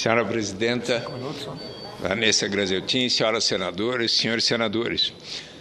Senhora Presidenta, Vanessa Graziotin, senhoras senadoras, senhores senadores,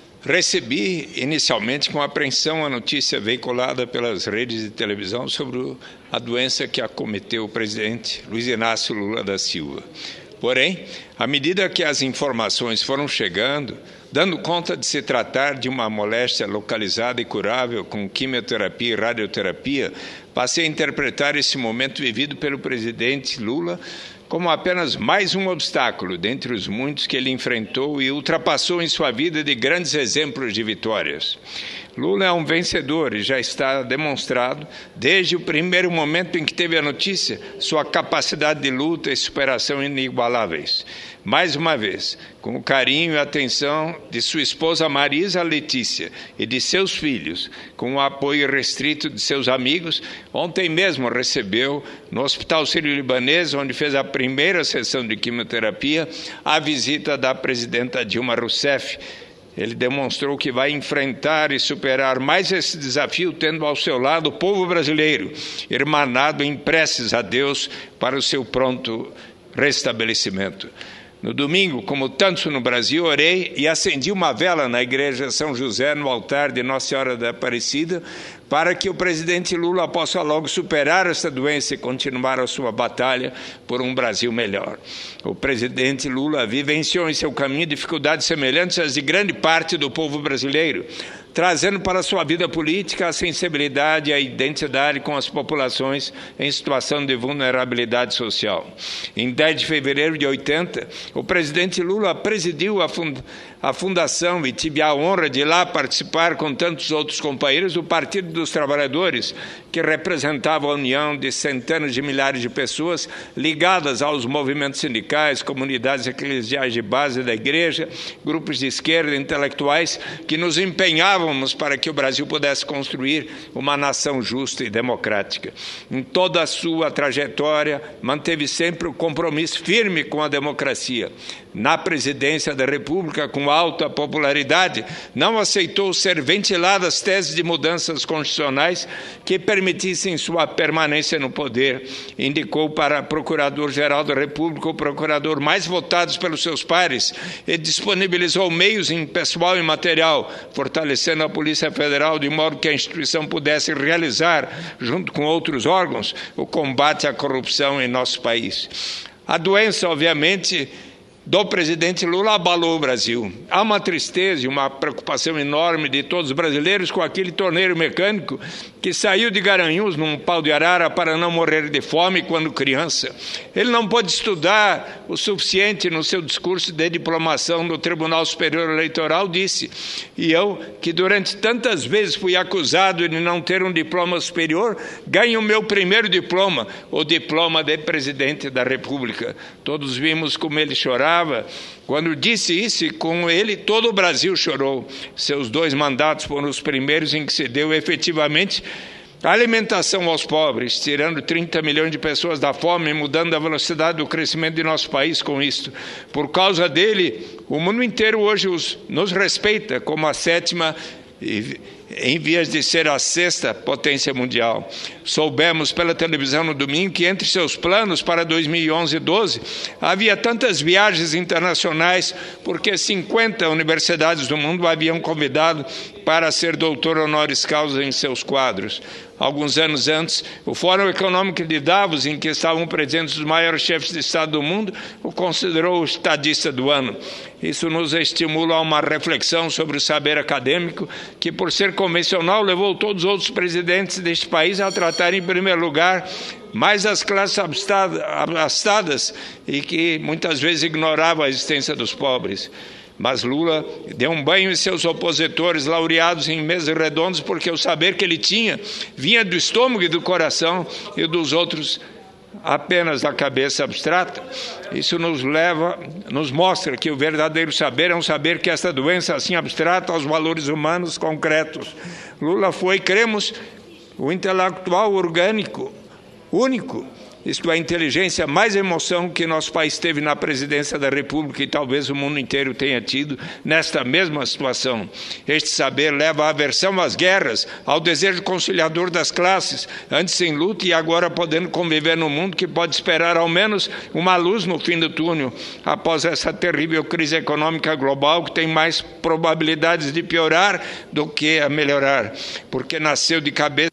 recebi inicialmente com apreensão a notícia veiculada pelas redes de televisão sobre a doença que acometeu o presidente Luiz Inácio Lula da Silva. Porém, à medida que as informações foram chegando, dando conta de se tratar de uma moléstia localizada e curável com quimioterapia e radioterapia, passei a interpretar esse momento vivido pelo presidente Lula como apenas mais um obstáculo dentre os muitos que ele enfrentou e ultrapassou em sua vida de grandes exemplos de vitórias. Lula é um vencedor e já está demonstrado, desde o primeiro momento em que teve a notícia, sua capacidade de luta e superação inigualáveis. Mais uma vez, com o carinho e atenção de sua esposa Marisa Letícia e de seus filhos, com o apoio restrito de seus amigos, ontem mesmo recebeu, no Hospital Sírio-Libanês, onde fez a primeira sessão de quimioterapia, a visita da presidenta Dilma Rousseff. Ele demonstrou que vai enfrentar e superar mais esse desafio, tendo ao seu lado o povo brasileiro, irmanado em preces a Deus para o seu pronto restabelecimento. No domingo, como tantos no Brasil, orei e acendi uma vela na Igreja São José, no altar de Nossa Senhora da Aparecida, para que o presidente Lula possa logo superar essa doença e continuar a sua batalha por um Brasil melhor. O presidente Lula vivenciou em seu caminho dificuldades semelhantes às de grande parte do povo brasileiro, trazendo para a sua vida política a sensibilidade e a identidade com as populações em situação de vulnerabilidade social. Em 10 de fevereiro de 80, o presidente Lula presidiu a fundação e tive a honra de lá participar com tantos outros companheiros do Partido dos Trabalhadores, que representava a união de centenas de milhares de pessoas ligadas aos movimentos sindicais, comunidades eclesiais de base da igreja, grupos de esquerda, intelectuais, que nos empenhávamos para que o Brasil pudesse construir uma nação justa e democrática. Em toda a sua trajetória, manteve sempre o compromisso firme com a democracia. Na presidência da República, com alta popularidade, não aceitou ser ventiladas teses de mudanças constitucionais que permitissem sua permanência no poder. Indicou para Procurador-Geral da República o procurador mais votado pelos seus pares e disponibilizou meios em pessoal e material, fortalecendo a Polícia Federal de modo que a instituição pudesse realizar, junto com outros órgãos, o combate à corrupção em nosso país. A doença, obviamente, do presidente Lula abalou o Brasil. Há uma tristeza e uma preocupação enorme de todos os brasileiros com aquele torneiro mecânico que saiu de Garanhuns num pau de arara para não morrer de fome quando criança. Ele não pôde estudar o suficiente. No seu discurso de diplomação no Tribunal Superior Eleitoral disse: e eu, que durante tantas vezes fui acusado de não ter um diploma superior, ganho o meu primeiro diploma, o diploma de presidente da República. Todos vimos como ele chorava quando disse isso, e com ele todo o Brasil chorou. Seus 2 mandatos foram os primeiros em que se deu efetivamente a alimentação aos pobres, tirando 30 milhões de pessoas da fome e mudando a velocidade do crescimento de nosso país com isto. Por causa dele, o mundo inteiro hoje nos respeita como a 7ª em vias de ser a 6ª potência mundial. Soubemos pela televisão no domingo que entre seus planos para 2011 e 2012 havia tantas viagens internacionais porque 50 universidades do mundo o haviam convidado para ser doutor honoris causa em seus quadros. Alguns anos antes, o Fórum Econômico de Davos, em que estavam presentes os maiores chefes de Estado do mundo, o considerou o estadista do ano. Isso nos estimula a uma reflexão sobre o saber acadêmico, que, por ser convencional, levou todos os outros presidentes deste país a tratar, em primeiro lugar, mais as classes abastadas e que muitas vezes ignoravam a existência dos pobres. Mas Lula deu um banho em seus opositores laureados em mesas redondas, porque o saber que ele tinha vinha do estômago e do coração, e dos outros apenas da cabeça abstrata. Isso nos mostra que o verdadeiro saber é um saber que esta doença assim abstrata aos valores humanos concretos. Lula foi, cremos, o intelectual orgânico, único, isto é, a inteligência mais emoção que nosso país teve na presidência da República e talvez o mundo inteiro tenha tido nesta mesma situação. Este saber leva à aversão às guerras, ao desejo conciliador das classes, antes em luta e agora podendo conviver no mundo que pode esperar ao menos uma luz no fim do túnel, após essa terrível crise econômica global que tem mais probabilidades de piorar do que a melhorar, porque nasceu de cabeça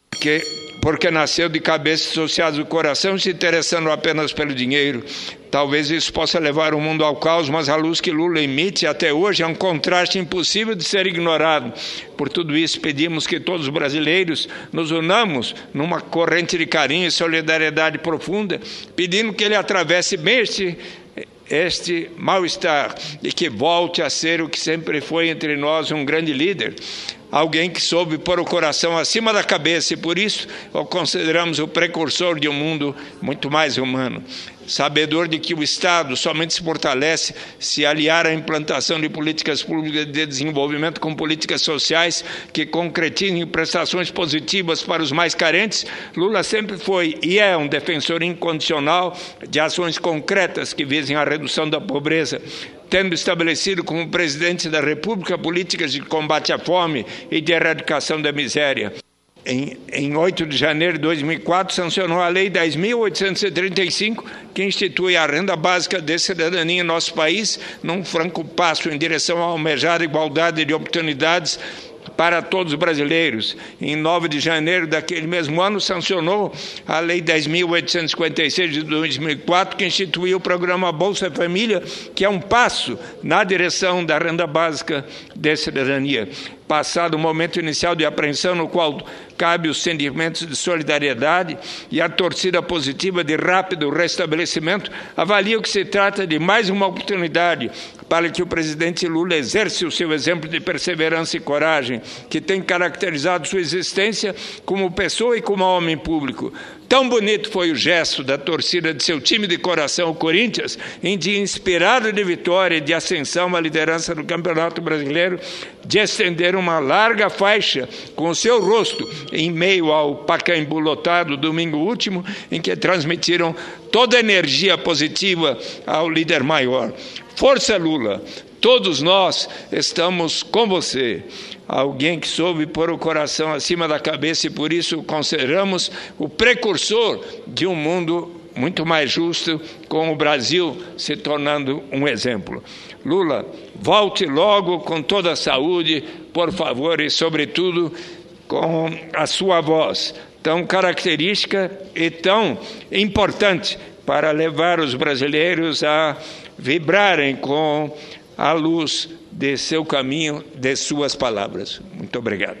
associados do coração, se interessando apenas pelo dinheiro. Talvez isso possa levar o mundo ao caos, mas a luz que Lula emite até hoje é um contraste impossível de ser ignorado. Por tudo isso, pedimos que todos os brasileiros nos unamos numa corrente de carinho e solidariedade profunda, pedindo que ele atravesse bem este mal-estar e que volte a ser o que sempre foi entre nós, um grande líder. Alguém que soube pôr o coração acima da cabeça e por isso o consideramos o precursor de um mundo muito mais humano. Sabedor de que o Estado somente se fortalece se aliar à implantação de políticas públicas de desenvolvimento com políticas sociais que concretizem prestações positivas para os mais carentes, Lula sempre foi e é um defensor incondicional de ações concretas que visem a redução da pobreza, tendo estabelecido como presidente da República políticas de combate à fome e de erradicação da miséria. Em 8 de janeiro de 2004, sancionou a Lei 10.835, que institui a renda básica de cidadania em nosso país, num franco passo em direção à almejada igualdade de oportunidades para todos os brasileiros. Em 9 de janeiro daquele mesmo ano, sancionou a Lei 10.856 de 2004, que instituiu o programa Bolsa Família, que é um passo na direção da renda básica de cidadania. Passado o momento inicial de apreensão, no qual cabe os sentimentos de solidariedade e a torcida positiva de rápido restabelecimento, avalio que se trata de mais uma oportunidade para que o presidente Lula exerça o seu exemplo de perseverança e coragem, que tem caracterizado sua existência como pessoa e como homem público. Tão bonito foi o gesto da torcida de seu time de coração, o Corinthians, em dia inspirado de vitória e de ascensão à liderança do Campeonato Brasileiro, de estender uma larga faixa com o seu rosto em meio ao Pacaembu lotado domingo último, em que transmitiram toda a energia positiva ao líder maior. Força, Lula! Todos nós estamos com você. Alguém que soube pôr o coração acima da cabeça e por isso o consideramos o precursor de um mundo muito mais justo, com o Brasil se tornando um exemplo. Lula, volte logo com toda a saúde, por favor, e sobretudo com a sua voz tão característica e tão importante para levar os brasileiros a vibrarem com a luz de seu caminho, de suas palavras. Muito obrigado.